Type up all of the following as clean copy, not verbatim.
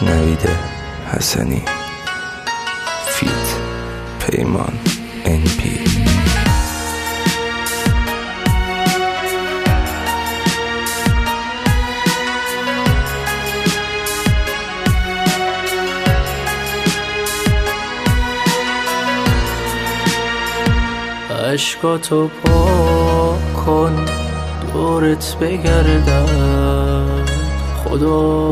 نوید حسنی فیت پیمان NP. عشقاتو پاک کن دورت بگردم، خدا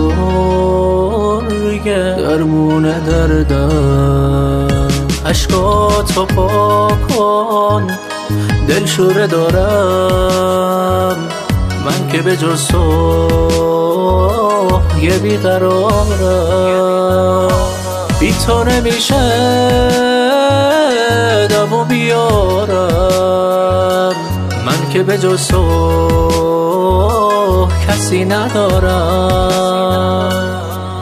بزرگه درمون دردم. عشقاتو پاک کن دلشوره دارم، من که به جز تو یه بیقرارم. بی تو نمیشه دمو بیارم، من که به جز تو کسی ندارم.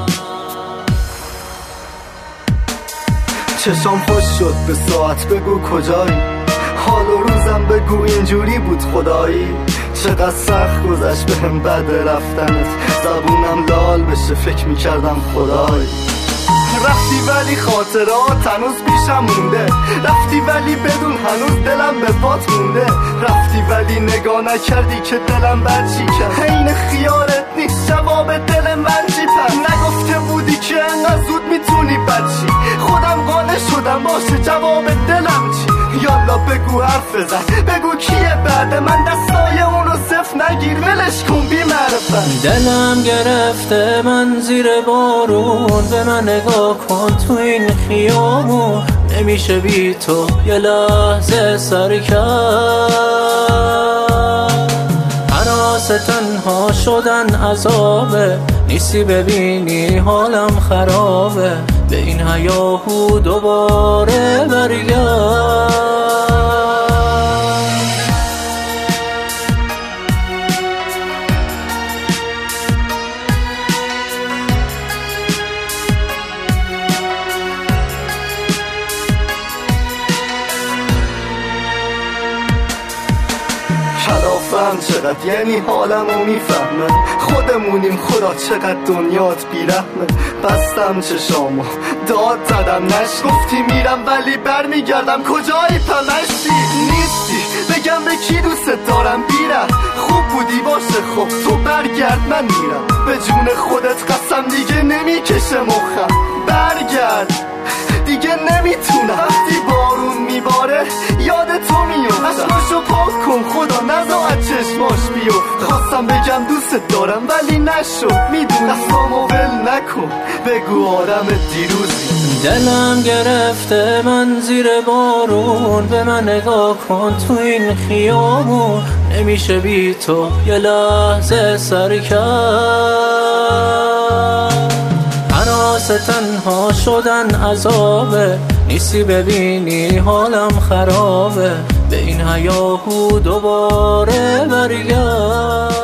چشام خوش شد به ساعت، بگو کجایی؟ حال و روزم بگو اینجوری بود خدایی؟ چقدر سخت گذشت بهم بعد رفتنت، زبونم لال بشه فکر میکردم خدایی. رفتی ولی خاطرات هنوز پیشم مونده، رفتی ولی بدون هنوز دلم به پات مونده، رفتی ولی نگاه نکردی که دلم برچی کرد. این خیالت نیست جواب دل من چی پس؟ نگفته بودی که انقدر زود میتونی بچی؟ خودم قانع شدم باشه جواب دلم چی؟ یالا بگو حرف بزن، بگو کیه بعد من؟ دستای اونو صف نگیر ولش کن بی معرفت. دلم گرفته من زیر بارون، به من نگاه کن تو این خیامون. نمیشه بی تو یه لحظه سر کرد، هراس تنها شدن عذابه، نیستی ببینی حالم خرابه. به این هیاهو دوباره برگرد. کلافم چقدر یعنی حالمو میفهمه، خودمونیم خدا چقدر دنیات بیرحمه. بستم چشامو داد زدم نش، گفتی میرم ولی برمیگردم، کجایی پمشتی؟ نیستی بگم به کی دوست دارم بیرم؟ خوب بودی باشه خب تو برگرد من میرم، به جون خودت قسم دیگه نمیکشه مخم. برگرد دیگه نمیتونم، وقتی بارون میباره یاد تو میفتم. عشقاشو پاک کن خدا نذار از چشماش بیفت. خواستم بگم دوست دارم ولی نشد، میدونم دستامو ول نکن بگو آدم دیروزی. دلم گرفته من زیر بارون، به من نگاه کن تو این خیامون. نمیشه بی تو یه لحظه سر کرد، هراس تنها شدن عذابه، نیستی ببینی حالم خرابه. به این هیاهو دوباره برگرد.